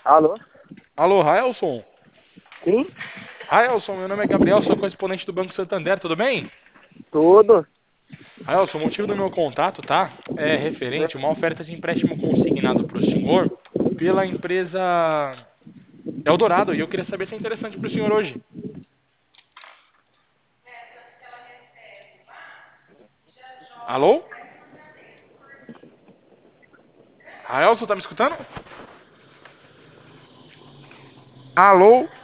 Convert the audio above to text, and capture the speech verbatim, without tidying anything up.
Alô? Alô, Raelson? Sim? Raelson, meu nome é Gabriel, sou correspondente do Banco Santander, tudo bem? Tudo. Raelson, o motivo do meu contato, tá? É referente a uma oferta de empréstimo consignado para o senhor pela empresa Eldorado, e eu queria saber se é interessante para o senhor hoje. Alô? Raelson, tá me escutando? Alô?